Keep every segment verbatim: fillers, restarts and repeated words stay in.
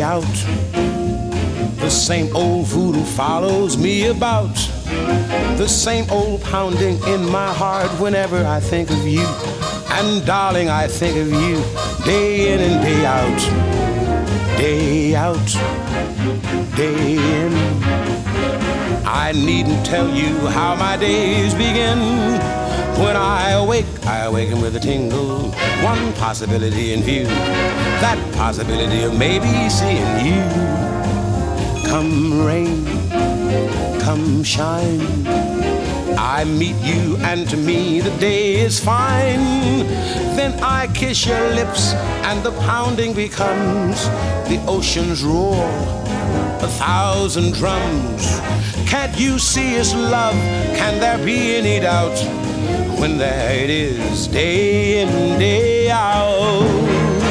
out. The same old voodoo follows me about. The same old pounding in my heart whenever I think of you. And darling, I think of you day in and day out. Day out, day in. I needn't tell you how my days begin. When I awake, I awaken with a tingle. One possibility in view, that possibility of maybe seeing you. Come rain, come shine, I meet you and to me the day is fine. Then I kiss your lips and the pounding becomes the ocean's roar, a thousand drums. Can't you see it's love? Can there be any doubt? When there it is, day in, day out.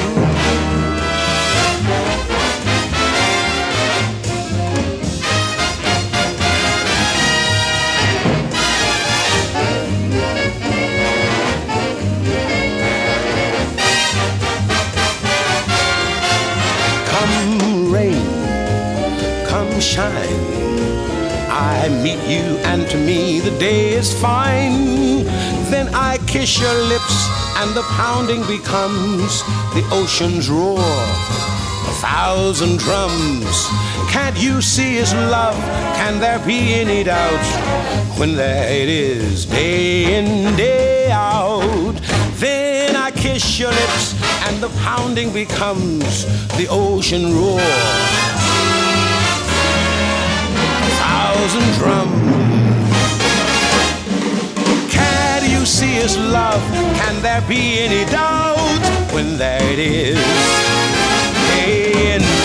Come rain, come shine, I meet you and to me the day is fine. Then I kiss your lips and the pounding becomes the ocean's roar, a thousand drums. Can't you see it's love? Can there be any doubt? When there it is, day in, day out. Then I kiss your lips and the pounding becomes the ocean roar, a thousand drums. Can you see it's love? Can there be any doubt? When there it is, day in,